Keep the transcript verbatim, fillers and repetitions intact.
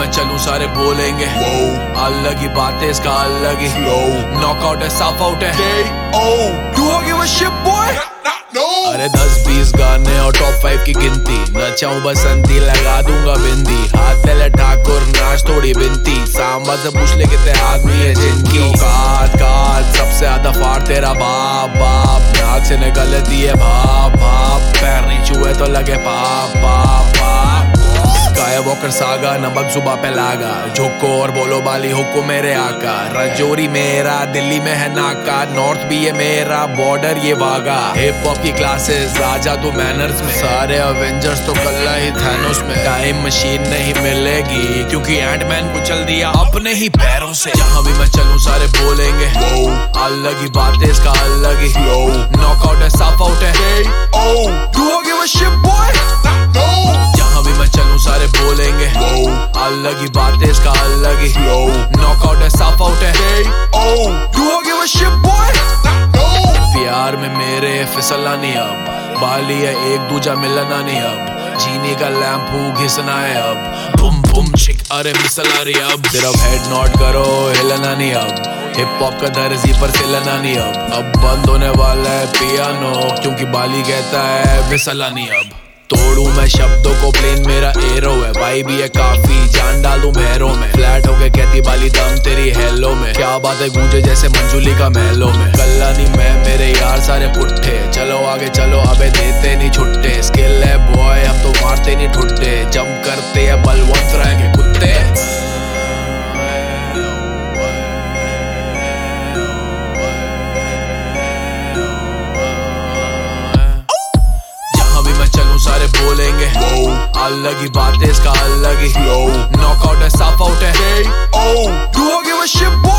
मैं चलूं सारे बोलेंगे अलग ही बात है, इसका अलग ही नॉकआउट है, साफ आउट है। You don't give a shit boy? अरे दस बीस गाने और टॉप फाइव की गिनती, नचाऊं बसंती लगा दूंगा बिंदी, हाथ ले ठाकुर नाच थोड़ी बिनती, सांबा से पूछ ले कितने आदमी है जिनकी काट काट सबसे ज्यादा फाड़ तेरा बाप बाप, नाक से निकलती है भाप भाप, पैर नहीं छुए तो लगे पाप पाप पाप। स्काई वॉकर सागा नमक जुबा पे लागा, झुको और बोलो बाली हुक्को मेरे आका, रजौरी मेरा दिल्ली में है नाका, नॉर्थ भी है मेरा बॉर्डर ये वागा, हिप हॉप की क्लासेस राजा तो मैनर्स में, सारे अवेंजर्स तो कल्ला ही थैनोस में, टाइम मशीन नहीं मिलेगी क्योंकि एंटमैन को चल दिया अपने ही पैरों से, जहां भी मैं चलूं सारे बोलेंगे अलग ही बात है, इसका अलग ही नॉकआउट है, साफ आउट है। You don't give a shit boy? जहां भी मैं चलूं सारे बोलेंगे अलग ही बात है, इसका अलग ही नॉकआउट है, साफ आउट है। You don't give a shit boy? प्यार में मेरे फिसलना नहीं अब, बाली है एक दूजा मिलना नहीं अब, जीने का लैंप घिसना है अब, बुम बुम चिक अरे मिसला रही अब, सिर्फ हेड नॉट करो हिलना नहीं अब, हिप हॉप का दर्जी पर सिलना नहीं अब, अब बंद होने वाला है पियानो क्योंकि बाली कहता है फिसला नहीं अब, तोड़ू मैं शब्दों को प्लेन मेरा एरो है, भाई भी है काफी जान डालू बहरों में, फ्लैट होके कहती बाली दम तेरी हेलो में, क्या बात है गूंजे जैसे मंजूली का महलों में, कल्ला नहीं मैं मेरे यार सारे पुट्ठे, चलो आगे चलो अबे देते नहीं छुट्टे, स्किल है बॉय हम तो मारते नहीं ठुट्टे, जम करते हैं बलवंत रह के कुत्ते। सारे बोलेंगे अलग ही बात है, इसका अलग ही नॉकआउट है, साफ आउट है। You don't give a shit boy?